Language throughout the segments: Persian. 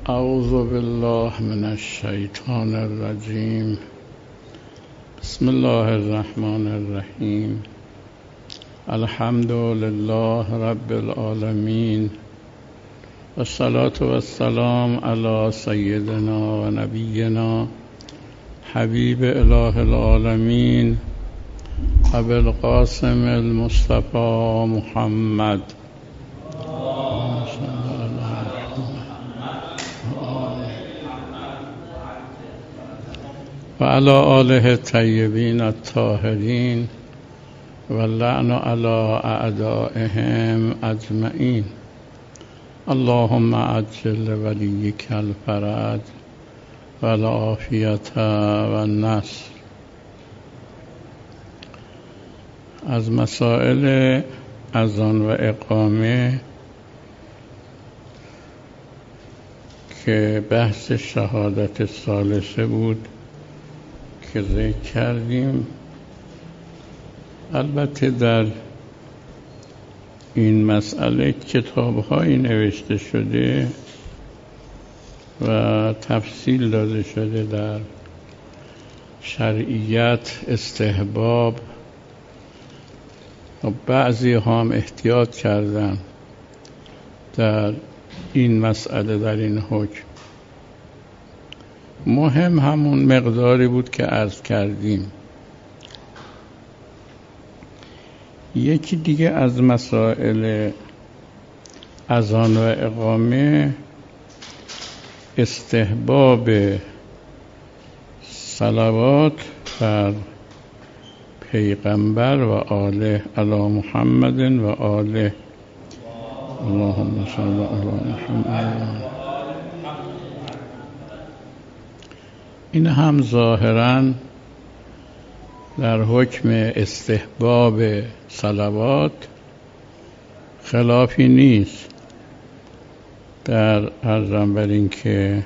اعوذ بالله من الشیطان الرجیم. بسم الله الرحمن الرحیم. الحمد لله رب العالمین والصلاة والسلام علی سیدنا و نبینا حبیب اله العالمین ابی القاسم المصطفى محمد و علی آله الطیبین الطاهرین و اللعن علی اعدائهم اجمعین. اللهم عجل ولیک الفرج و العافیة و النصر. از مسائل اذان و اقامه که بحث شهادت ثالثه بود که ذکر کردیم، البته در این مسئله کتاب‌هایی نوشته شده و تفصیل داده شده در شرعیت، استحباب، و بعضی هم احتیاط کردن در این مسئله، در این حکم. مهم همون مقداری بود که عرض کردیم. یکی دیگه از مسائل اذان و اقامه استحباب صلوات بر پیغمبر و آله علی محمد و آله. اللهم صل علی محمد. این هم ظاهراً در حکم استحباب صلوات خلافی نیست. در عرضم بر این که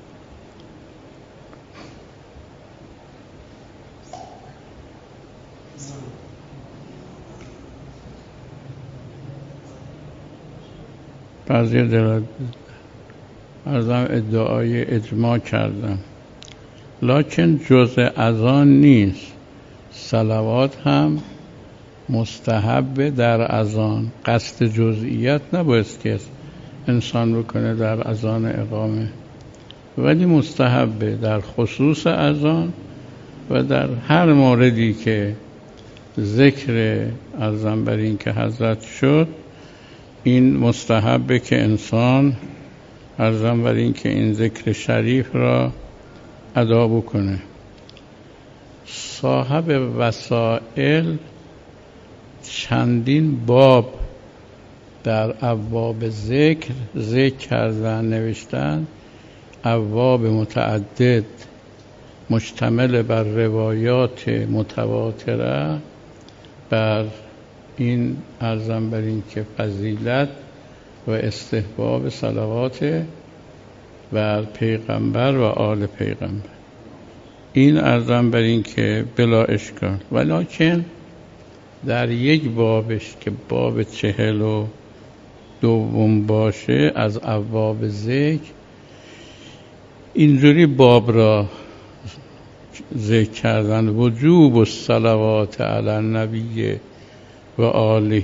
بعضی عرضم ادعای اجماع کردم، لکن جزء اذان نیست. صلوات هم مستحب در اذان. قصد جزئیت نباید که انسان بکنه در اذان اقامه، ولی مستحب در خصوص اذان و در هر موردی که ذکر عرضم بر این که حضرت شد، این مستحبه که انسان عرضم بر این که این ذکر شریف را ادا بکنه. صاحب وسائل چندین باب در ابواب ذکر کردن، نوشتن، ابواب متعدد مشتمل بر روایات متواتره بر این عرضم بر این که فضیلت و استحباب صلوات بر پیغمبر و آل پیغمبر. این عرضم بر این که بلا اشکال، ولیکن در یک بابش که باب 42 باشه از ابواب ذکر، اینجوری باب را ذکر کردن: وجوب الصلوات علی النبی و آله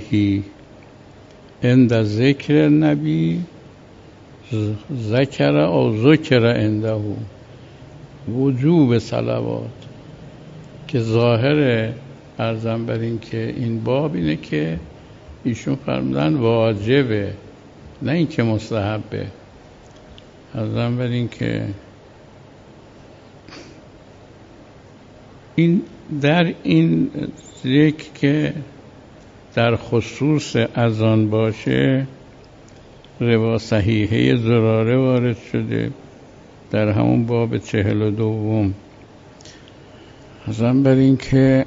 عند ذکر النبی ذکر او ذکر عنده. وجوب صلوات که ظاهر عرضم بر این که این باب اینه که ایشون فرمودن واجبه، نه این که مستحبه. عرضم بر این که این در این ذکر که در خصوص اذان باشه، روایت صحیحه زراره وارد شده در همون باب 42. عرضم بر این که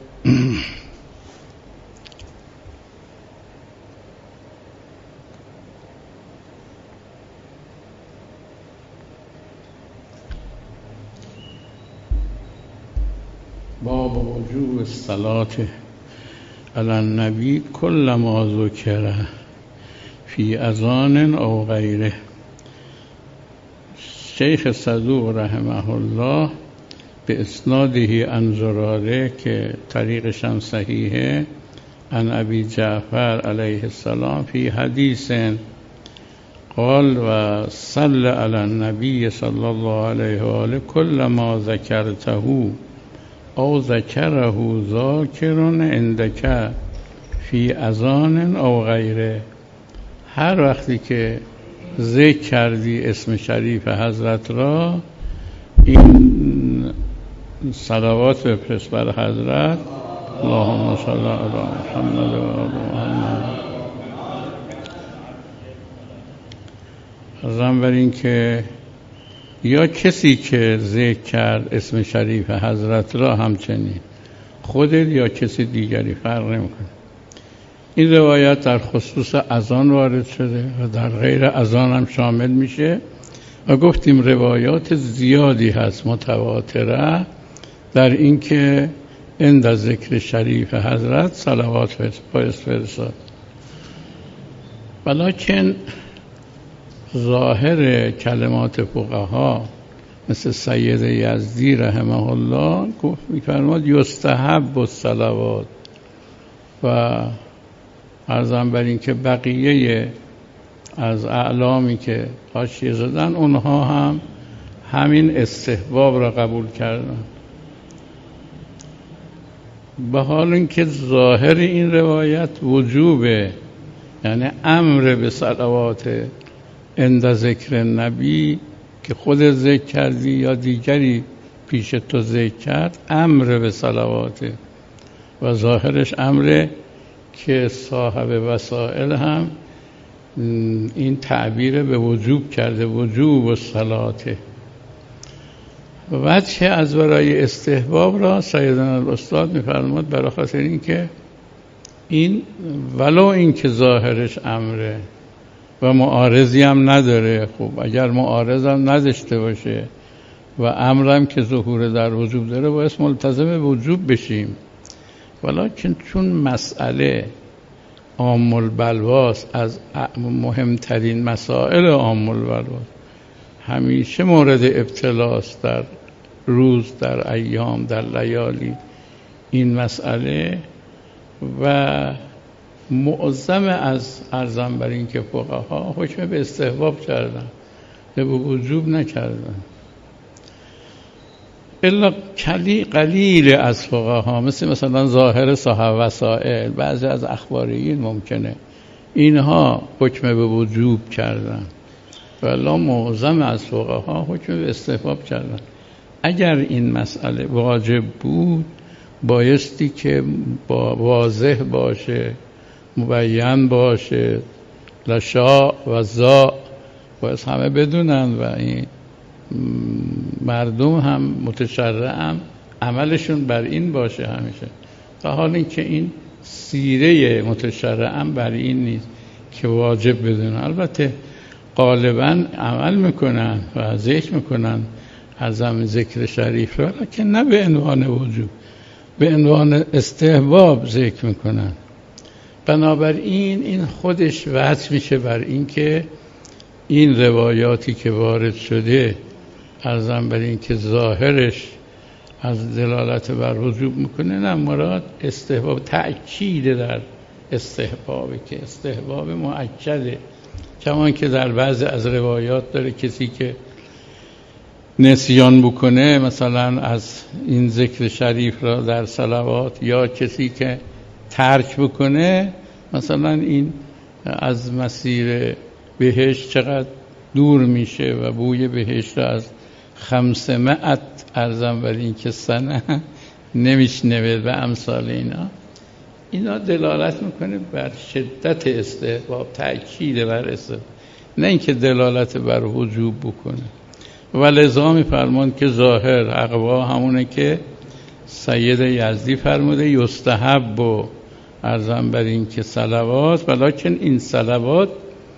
باب وجوب الصلاة علی النبی کل ما ذکر فی اذان او غیره. شیخ صدوق رحمه الله به اسناده عن زراره که طریقش هم صحیحه، عن ابی جعفر علیه السلام فی حدیث قال و صل علی النبی صلی الله علیه و آله کل ما ذکرته او ذکره ذاکر عندک فی اذان او غیره. هر وقتی که ذکر کردی اسم شریف حضرت را، این صلوات بفرست بر حضرت، اللهم صل علی محمد و آل محمد. ازم بر این که یا کسی که ذکر کرد اسم شریف حضرت را همچنین، خودت یا کسی دیگری فرق نمیکنه. این روایت در خصوص اذان وارد شده و در غیر اذان هم شامل میشه و گفتیم روایات زیادی هست متواتره در این که عند ذکر شریف حضرت صلوات فرستاد. ولکن ظاهر کلمات فقها مثل سید یزدی رحمه الله گفت می‌فرماد یستحب الصلوات، و عرضم بر این که بقیه از اعلامی که حاشیه زدن اونها هم همین استحباب را قبول کردن، به حال اینکه ظاهر این روایت وجوبه، یعنی امر به صلوات عند ذکر نبی که خود ذکر کردی یا دیگری پیش تو ذکر کرد، امر به صلواته و ظاهرش امره که صاحب وسائل هم این تعبیر به وجوب کرده، وجوب الصلاته. وجه از برای استحباب را سیدنا الاستاد می‌فرماد برای خاطر این که این ولو این که ظاهرش امره و معارضی هم نداره، خب اگر معارض هم نداشته باشه و امرم که ظهور در وجوب داره باید ملتزم وجوب بشیم، ولکن چون مسئله عام البلواست، از مهمترین مسائل عام البلواست، همیشه مورد ابتلاست در روز، در ایام، در لیالی این مسئله، و معظم از ارزم بر این که فقها حکم به استحباب کردن، به وجوب نکردن. الا قلیل از فقها مثلا ظاهر صاحب وسائل، بعضی از اخباریین ممکنه اینها حکم به وجوب کردن، ولی معظم از فقها حکم به استحباب کردن. اگر این مسئله واجب بود بایستی که واضح باشه، مبین باشه، لشا و زا باید همه بدونن و این مردم هم متشرعم عملشون بر این باشه همیشه، تا حالی که این سیره متشرعم بر این نیست که واجب بدونن. البته غالبا عمل میکنن و ذکر میکنن اعظم ذکر شریف را، که نه به عنوان وجوب، به عنوان استحباب ذکر میکنن. بنابراین این خودش وجه میشه بر این که این روایاتی که وارد شده عرضم بر این که ظاهرش از دلالت بر وجوب میکنه، نه مراد استحباب، تأکید در استحبابه که استحباب مؤکده. کمان که در بعض از روایات داره کسی که نسیان بکنه مثلا از این ذکر شریف را در صلوات، یا کسی که ترک بکنه مثلا این از مسیر بهشت چقدر دور میشه و بوی بهشت را از 500 ارزم بر این که سنه نمیشنوه و امثال اینا دلالت میکنه بر شدت استحباب، تأکید بر استحباب، نه اینکه دلالت بر وجوب بکنه. و لذا میفرمان که ظاهر اقوا همونه که سید یزدی فرموده یستحب و ارزم بر این که صلوات، ولکن این صلوات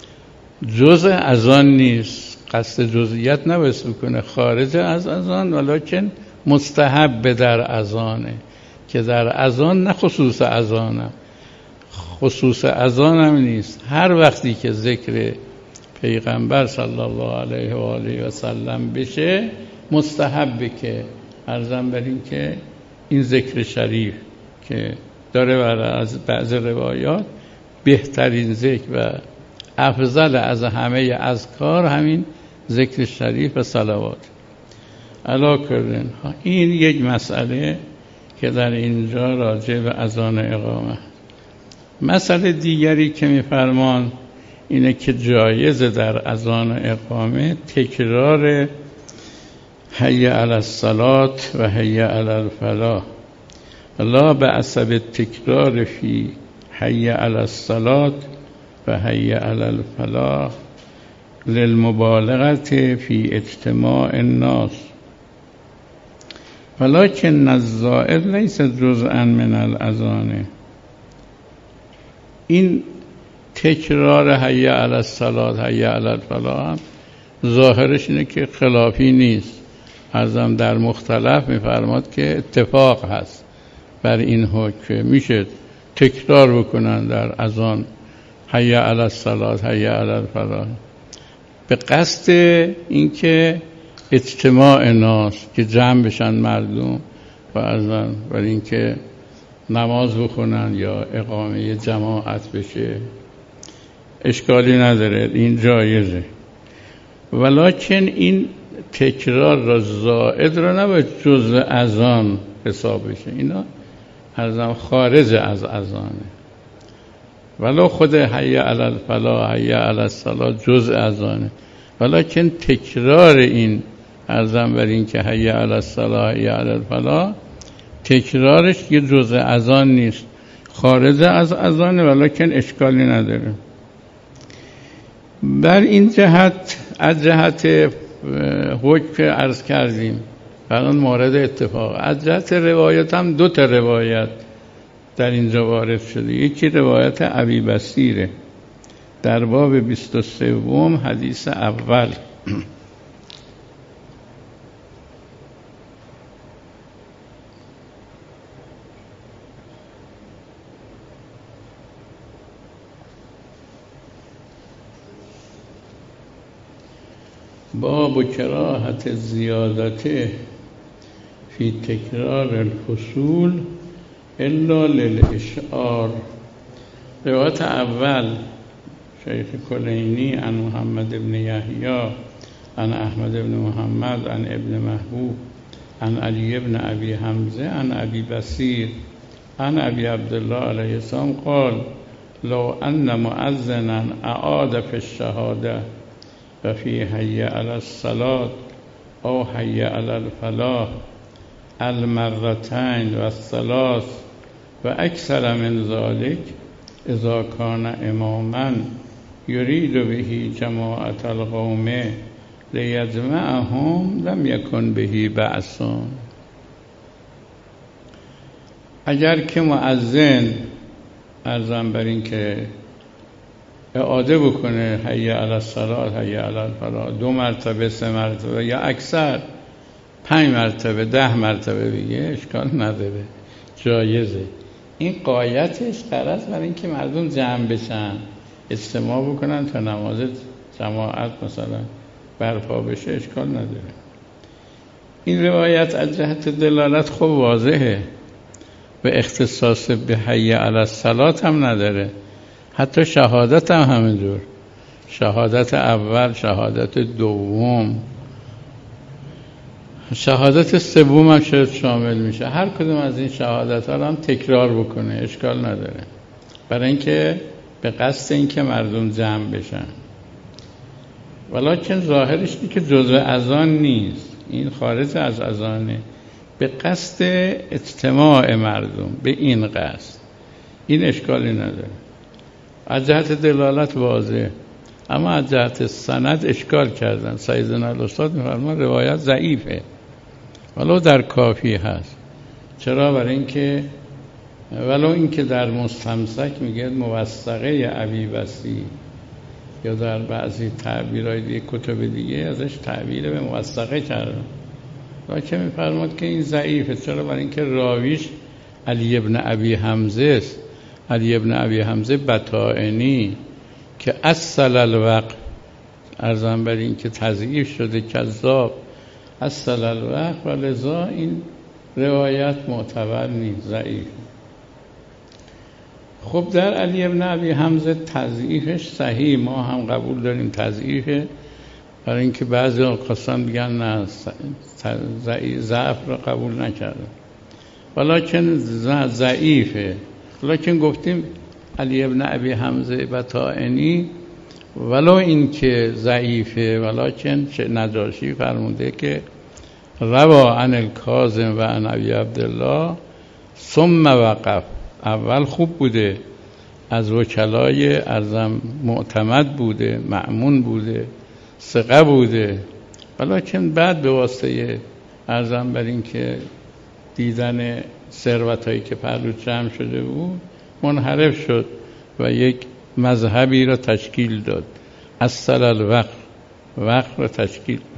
جزء از آن نیست، قصد جزئیت نباید بکنه خارج از اذان، ولکن مستحب در اذانه، که در اذان نه خصوص اذانم، خصوص اذانم نیست. هر وقتی که ذکر پیغمبر صلی الله علیه و آله و سلم بشه مستحبه، که عرضم بر این که این ذکر شریف که داره از بعض روایات بهترین ذکر و افضل از همه اذکار همین ذکر شریف و صلوات علا کردن. این یک مسئله که در اینجا راجع به اذان اقامه. مسئله دیگری که میفرمان اینه که جایز در اذان اقامه تکرار حی علی الصلاة و حی علی الفلاح، لا بأس بالتکرار فی حی علی الصلاة و حی علی الفلاح للمبالغة فی اجتماع الناس، ولكن الزائد لیس جزءا من الاذان. این تکرار حی علی الصلاة حی علی الفلاح ظاهرش اینه که خلافی نیست، عرضم در مختلف میفرماد که اتفاق هست بر این حکم، میشه تکرار بکنن در اذان حی علی الصلاة حی علی الفلاح به قصد اینکه اجتماع ناس، که جمع بشن مردم و اذان برای اینکه نماز بخونن یا اقامه جماعت بشه، اشکالی نداره، این جایزه. ولکن این تکرار را زائد را نباید جزء اذان حساب بشه، اینا ارزم خارج از اذانه. ولو خود حی علی الفلاح حی علی الصلاة جزء اذانه، ولکن تکرار این ارزم بر این که حی علی الصلاة حی علی الفلاح تکرارش یه جزء اذان نیست، خارج از اذانه، ولکن اشکالی نداره. بر این جهت از جهت حکم عرض کردیم فقط مورد اتفاق، از جهت روایت هم دو تا روایت در اینجا وارد شده. یکی روایت ابی بصیره در باب 23 حدیث اول باب کراهت زیادته فی تکرار الفصول الا للاشعار. روایت اول شیخ کلینی عن محمد بن یحیی عن احمد بن محمد عن ابن محبوب عن علی بن ابی حمزه عن ابی بصیر عن ابی عبدالله علیه السلام قال لو ان مؤذنا اعاد فی الشهاده و فی حی علی الصلاة او حی علی الفلاح المرتين و الثلاث و اکثر من ذلك اذا کان اماما یرید به جماعت القوم لیجمعهم لم یکن به بأس. اگر که مؤذن ارزم بر این که اعاده بکنه حی علی الصلاة حی علی الفلاح 2 مرتبه 3 مرتبه یا اکثر 5 مرتبه 10 مرتبه بگه، اشکال نداره، جایزه. این غایتش غرض برای این که مردم جمع بشن، اجتماع بکنن تا نماز جماعت مثلا برپا بشه، اشکال نداره. این روایت از جهت دلالت خوب واضحه و اختصاص به حی علی الصلاة هم نداره، حتی شهادت هم همینجور، شهادت اول، شهادت دوم، شهادت سوم هم شاید شامل میشه. هر کدوم از این شهادت ها هم تکرار بکنه، اشکال نداره، برای اینکه به قصد اینکه مردم جمع بشن. ولکن ظاهرش اینه که جزء اذان نیست، این خارج از اذانه، به قصد اجتماع مردم، به این قصد، این اشکالی نداره. از جهت دلالت واضح، اما از جهت سند اشکال کردن. سیدنا الاستاد می‌فرمایند روایت ضعیفه ولو در کافی هست. چرا؟ برای اینکه ولو اینکه در مستمسک میگه موثقه ابی بصیر، یا در بعضی تعبیرهای دیگه کتب دیگه ازش تعبیر به موثقه کردن، لکن می‌فرماد که این ضعیفه. چرا؟ برای اینکه راویش علی ابن ابی حمزه است. علی ابن ابی حمزه بطائنی که اصل الوقت ارزم بر این که تضعیف شده، کذاب، اصل الوقت، و لذا این روایت معتبر نیست، ضعیف. خب در علی ابن ابی حمزه تضعیفش صحیح، ما هم قبول داریم تضعیفه، برای اینکه بعضی آقاسان میگن نه ضعف را قبول نکردن، ولیکن ضعیفه. ولیکن گفتیم علی ابن ابی حمزه و طائنی ولو این که ضعیفه، ولیکن نجاشی فرموده که روا عن الکاظم و عن ابی عبدالله ثم وقف، اول خوب بوده، از وکلای ارزم معتمد بوده، مأمون بوده، ثقه بوده، ولیکن بعد به واسطه ارزم بر این که دیدن ثروتایی که پهلوش جمع شده بود منحرف شد و یک مذهبی را تشکیل داد، اصل الوقت، وقت را تشکیل داد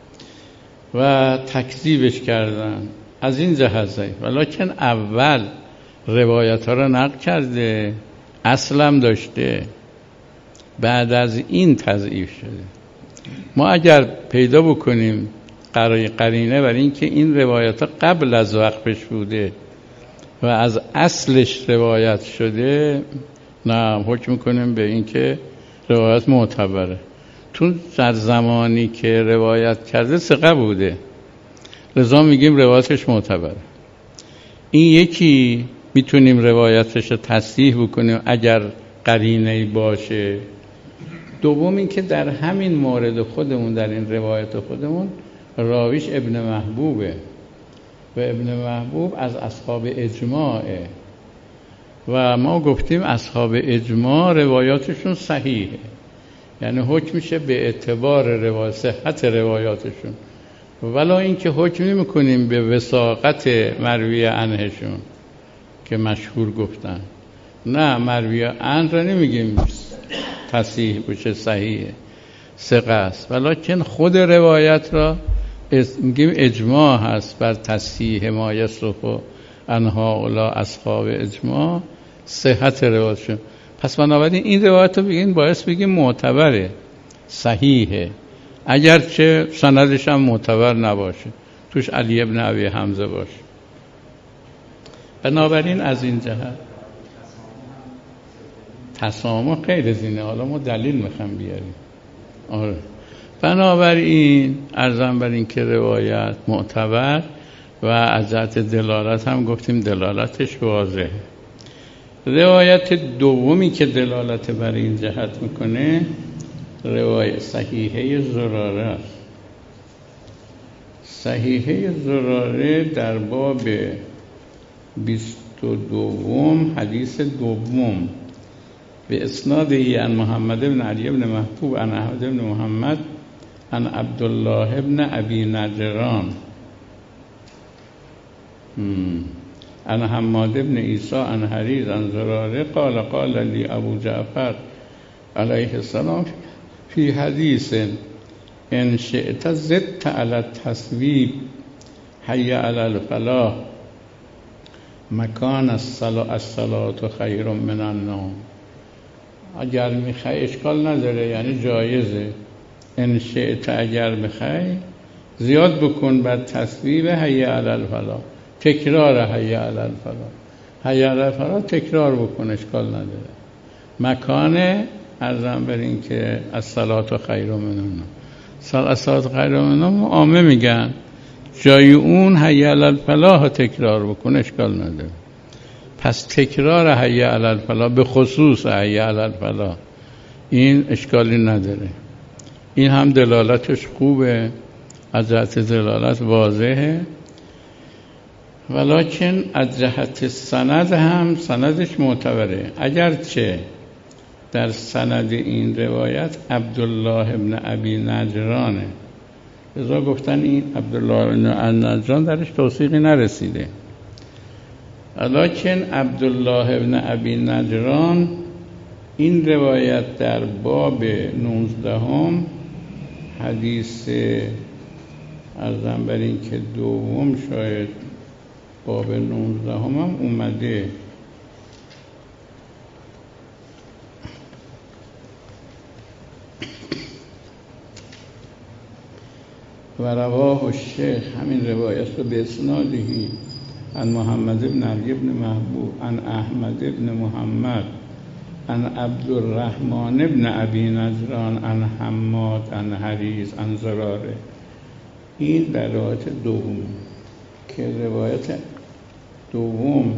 و تکذیبش کردن. از این جهت ضعیف، ولیکن اول روایت ها را نقل کرده، اصلم داشته، بعد از این تضعیف شده. ما اگر پیدا بکنیم قرینه برای این که این روایت ها قبل از وقفش بوده و از اصلش روایت شده، نه حکم کنیم به این که روایت معتبره، چون در زمانی که روایت کرده ثقه بوده، لذا میگیم روایتش معتبره. این یکی میتونیم روایتش رو تصحیح بکنیم اگر قرینه‌ای باشه. دوم این که در همین مورد خودمون، در این روایت خودمون، راویش ابن محبوبه و ابن محبوب از اصحاب اجماعه و ما گفتیم اصحاب اجماع روایاتشون صحیحه، یعنی حکم میشه به اعتبار روایت، صحت روایاتشون، ولا اینکه حکم نمی‌کنیم به وثاقت مروی عنهشون که مشهور گفتن، نه، مروی عنه را نمیگیم تصحیح بشه، صحیحه، ثقه است، ولیکن خود روایت را میگیم اجماع هست بر تصحیح ما یصرف عنها اولا اصحاب اجماع، صحت روایتشون. پس بنابراین این روایت رو بگیم باعث بگیم معتبره، صحیحه، اگرچه سندش هم معتبر نباشه، توش علی ابن ابی حمزه باشه. بنابراین از این جهت تسامح غیر زینه، حالا ما دلیل میخوام بیاریم. آره، بنابراین ارزم بر این که روایت معتبر و از جهت دلالت هم گفتیم دلالتش واضحه. روایت دومی که دلالت بر این جهت میکنه روایت صحیحه زراره است. صحیحه زراره در باب 22 حدیث دوم به اسناده عن محمد بن علی بن محبوب عن احمد بن محمد عن عبدالله بن ابی نجران عن حماد بن عیسی عن حریز عن زراره قال قال لی ابو جعفر علیه السلام فی حدیث ان شئت زدت علی التصویب حی علی الفلاح مکان الصلاة خیر من النوم. اگر میخوای اشکال نداره، یعنی جایزه، ان شئت اگر میخوای زیاد بکن بر تصویب حی علی الفلاح، تکرار حی علی الفلاح، حی علی الفلاح تکرار بکن، اشکال نداره. مکان ارزم بر این که الصلاة خیر من النوم، الصلاة خیر من النوم عامه میگن، جای اون حی علی الفلاح تکرار بکن، اشکال نداره. پس تکرار حی علی الفلاح به خصوص حی علی الفلاح این اشکالی نداره. این هم دلالتش خوبه، از جهت دلالت واضحه، ولیکن از جهت سند هم سندش معتبره، اگرچه در سند این روایت عبدالله ابن ابی نجرانه، لذا گفتن این عبدالله ابن نجران درش توثیقی نرسیده. ولیکن عبدالله ابن ابی نجران این روایت در باب 19 حدیث ارزم بر این که دوم شاید باب 19 هم اومده، و رواه الشیخ، همین روایت رو به اسنادهی عن محمد بن علی بن محبوب عن احمد بن محمد عن عبدالرحمن بن ابی نجران عن حماد عن حریز عن زراره. این در روایت دوم که روایت دوم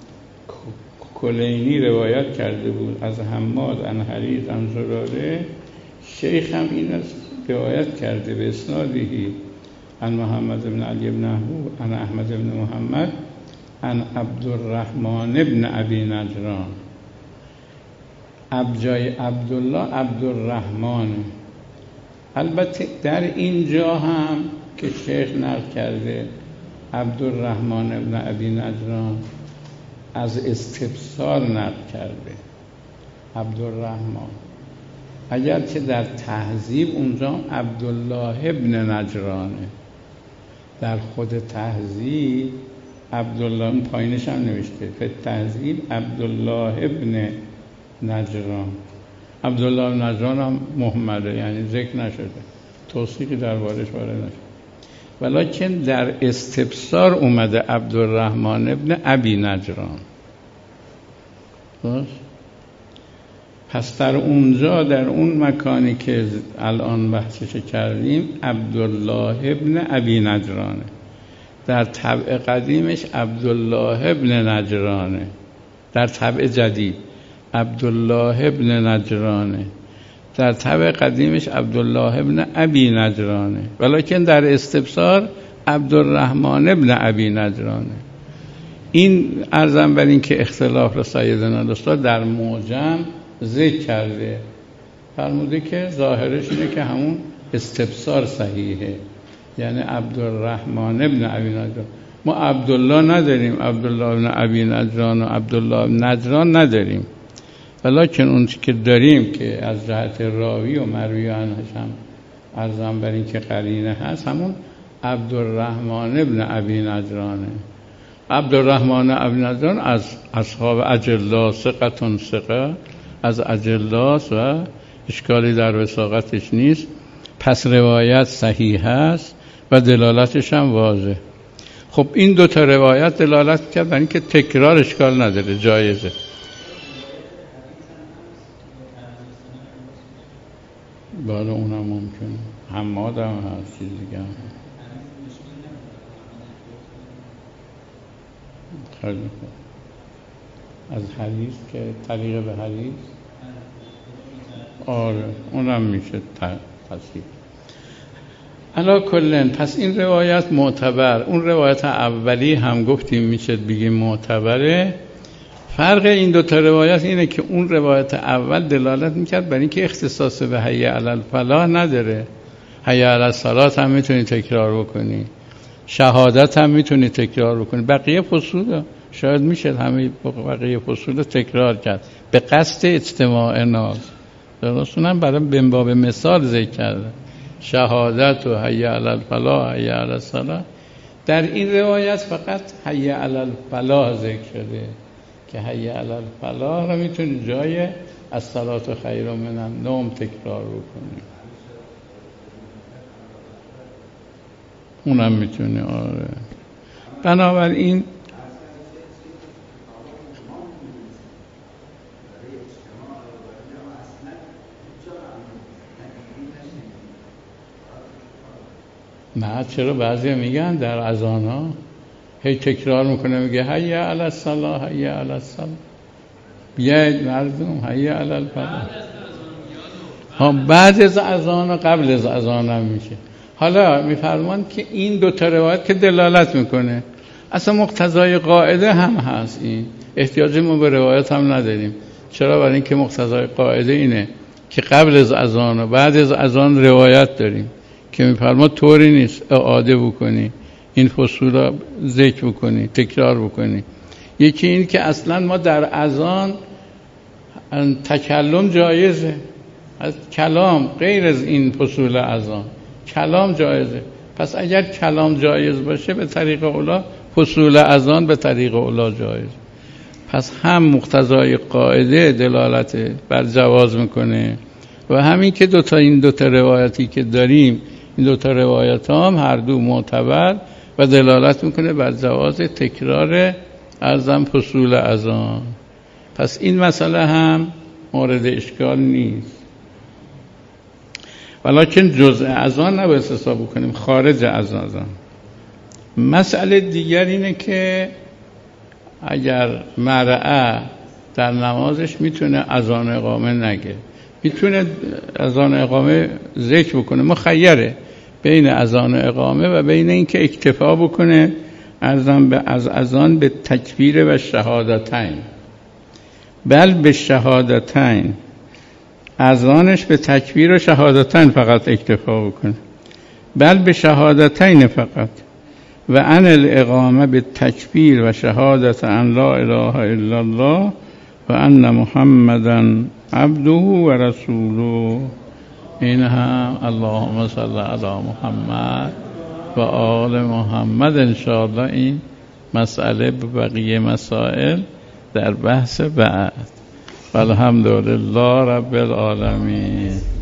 کلینی روایت کرده بود از حماد عن حریز عن زراره، شیخ هم این روایت کرده به اسنادهی عن محمد بن علی بن محبوب عن احمد بن محمد عن عبدالرحمن بن ابی نجران. جای عبدالله عبدالرحمن. البته در اینجا هم که شیخ نقل کرده عبدالرحمن بن ابی نجران از استفسار نقل کرده عبدالرحمن، اگرچه در تهذیب اونجا عبدالله ابن نجرانه. در خود تهذیب عبدالله، اون پایینش هم نوشته به تهذیب عبدالله ابن نجران. عبدالله ابن نجران هم محمده، یعنی ذکر نشده، توصیقی دربارش وارد نشده، ولیکن در استفسار اومده عبدالرحمن ابن ابی نجران. پس در اونجا، در اون مکانی که الان بحثش کردیم، عبدالله ابن ابی نجرانه. در طبع قدیمش عبدالله ابن نجرانه، در طبع جدید عبدالله ابن نجرانه، در طبع قدیمش عبدالله ابن ابی نجرانه، ولیکن در استفسار عبدالرحمن ابن ابی نجرانه. این عرضم بر این که اختلاف را سیدنا الاستاد در معجم ذکر کرده، فرموده که ظاهرش اینه که همون استفسار صحیحه، یعنی عبدالرحمن ابن ابی نجران. ما عبدالله نداریم، عبدالله ابن ابی نجران و عبدالله ابن نجران نداریم، ولیکن اون که داریم که از جهت راوی و مروی عنهش هم عرضم بر این که قرینه هست، همون عبدالرحمن ابن ابی نجرانه. عبدالرحمن ابن نجران از اصحاب اجلا، ثقة ثقه، از اجلاس و اشکالی در وثاقتش نیست. پس روایت صحیح است و دلالتش هم واضح. خب این دو تا روایت دلالت کرد بر اینکه تکرار اشکال نداره، جایزه. بالا اونم ممکنه، حماد هم هست، چیز دیگه هم خیلی خوب. از حدیث که طریق به حدیث، آره اونم میشه تصحیح. علا کلن، پس این روایت معتبر. اون روایت اولی هم گفتیم میشه بگیم معتبره. فرق این دو تا روایت اینه که اون روایت اول دلالت میکرد بر اینکه اختصاص به حی علی الفلاح نداره. حی علی الصلاة هم میتونی تکرار بکنی، شهادت هم میتونی تکرار بکنی، بقیه فصول شاید میشه همه بقیه فصول تکرار کرد به قصد اجتماع ناس. درست اونم برای بنباب مثال ذکر کرده، شهادت و حی علی الفلاح، حی علی الصلاة. در این روایت فقط حی علی الفلاح ذکر شده که حی علی الفلاح رو میتونی جای الصلاة خیر من النوم تکرار بکنی، اونم میتونی. آره بنابراین نه، چرا بعضی میگن در اذان ها هی تکرار میکنه، میگه حی علی الصلاة، حی علی الصلاة، بیاید مردم حی علی الفلاح. ها بعد از اذان و قبل از اذان هم میشه. حالا میفرمان که این دو تا روایت که دلالت میکنه، اصلا مقتضای قاعده هم هست، این احتیاجی ما به روایت هم نداریم. چرا؟ برای اینکه مقتضای قاعده اینه که قبل از اذان و بعد از اذان روایت داریم که میفرما طوری نیست اعاده بکنی، این فصول را ذکر بکنی، تکرار بکنی. یکی این که اصلا ما در اذان تکلم جایزه، از کلام غیر از این فصول اذان کلام جایزه. پس اگر کلام جایز باشه به طریق اولا فصول اذان به طریق اولا جایز. پس هم مقتضای قاعده دلالت بر جواز میکنه و همین که این دو تا روایتی که داریم این دوتا روایت هم هر دو معتبر و دلالت میکنه بر جواز تکرار اذان فصول اذان. پس این مسئله هم مورد اشکال نیست، ولیکن جزء اذان نباید حساب کنیم، خارج از اذان. مسئله دیگر اینه که اگر مرأة در نمازش میتونه اذان اقامه نگه، میتونه اذان اقامه ذکر بکنه، مخیره بین اذان اقامه و بین اینکه اکتفا بکنه از اذان به تکبیر و شهادتین، بل به شهادتین، اذانش به تکبیر و شهادتین فقط اکتفا بکنه، بل به شهادتین فقط، و ان الاقامه به تکبیر و شهادت ان لا اله الا الله و ان محمدا عبده و رسوله. این هم اللهم صل علی محمد و آل محمد. انشاءالله این مسئله به بقیه مسائل در بحث بعد. والحمدلله رب العالمین.